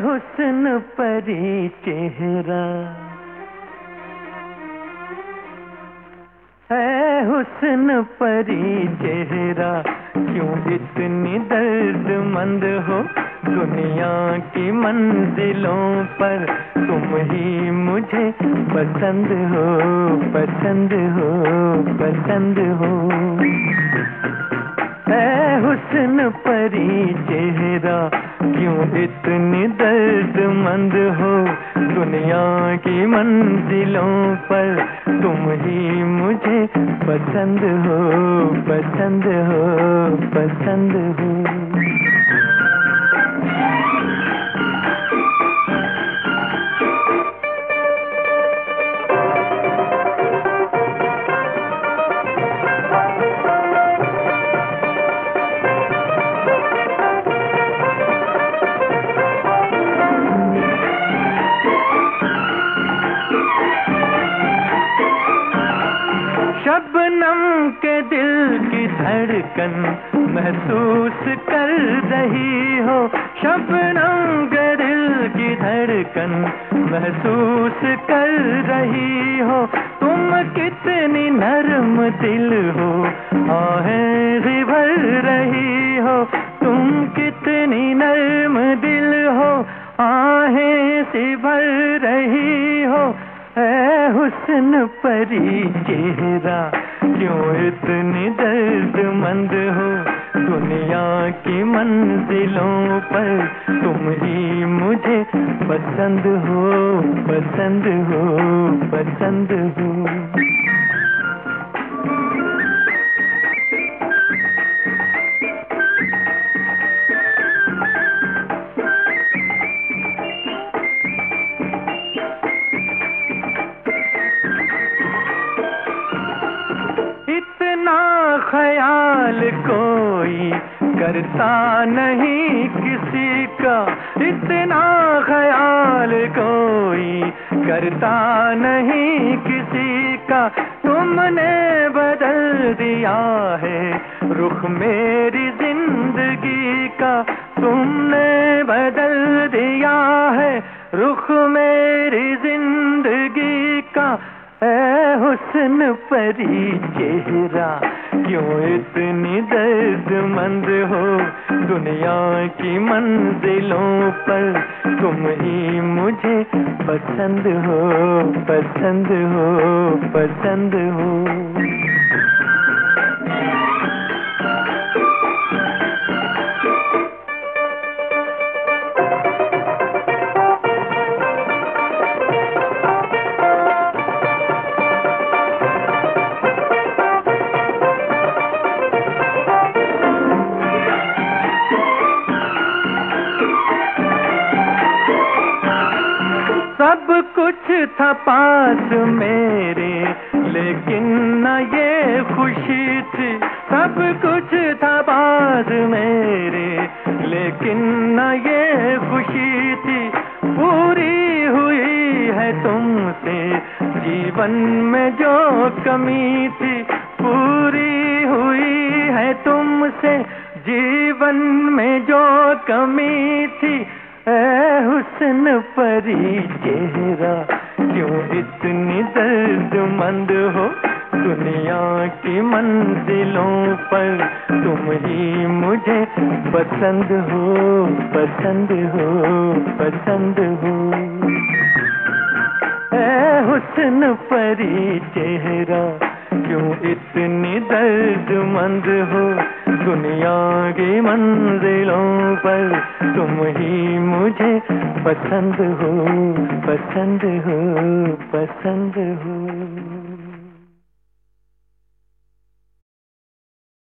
हुस्न परी चेहरा, है हुस्न परी चेहरा, क्यों इतनी दर्दमंद हो। दुनिया की मंजिलों पर तुम ही मुझे पसंद हो, पसंद हो, पसंद हो। है हुस्न परी चेहरा, क्यों इतनी दर्दमंद हो। दुनिया की मंजिलों पर तुम ही मुझे पसंद हो, पसंद हो, पसंद हो। शबनम के दिल की धड़कन महसूस कर रही हो। शबनम के दिल की धड़कन महसूस कर रही हो। तुम कितनी नरम दिल हो, आहें सी भर रही हो। तुम कितनी नरम दिल हो, आहें सी भर रही हो। है हुस्न परी चेहरा, क्यों इतनी दर्दमंद हो। दुनिया की मंजिलों पर तुम ही मुझे पसंद हो, पसंद हो, पसंद हो। ख्याल कोई करता नहीं किसी का, इतना ख्याल कोई करता नहीं किसी का। तुमने बदल दिया है रुख मेरी जिंदगी का। तुमने बदल दिया है रुख मेरी जिंदगी का। है हुस्न परी चेहरा, क्यों इतनी दर्दमंद हो। दुनिया की मंजिलों पर तुम ही मुझे पसंद हो, पसंद हो, पसंद हो। सब कुछ था पास मेरे, लेकिन न ये खुशी थी। सब कुछ था पास मेरे, लेकिन न ये खुशी थी। पूरी हुई है तुमसे जीवन में जो कमी थी। पूरी हुई है तुमसे जीवन में जो कमी थी। है हुस्न परी चेहरा, क्यों इतनी दर्दमंद हो। दुनिया की मंजिलों पर तुम ही मुझे पसंद हो, पसंद हो, पसंद हो। है हुस्न परी चेहरा, क्यों इतनी दर्दमंद हो। दुनिया की मंजिलों पर तुम ही मुझे पसंद हो, पसंद हो, पसंद हो।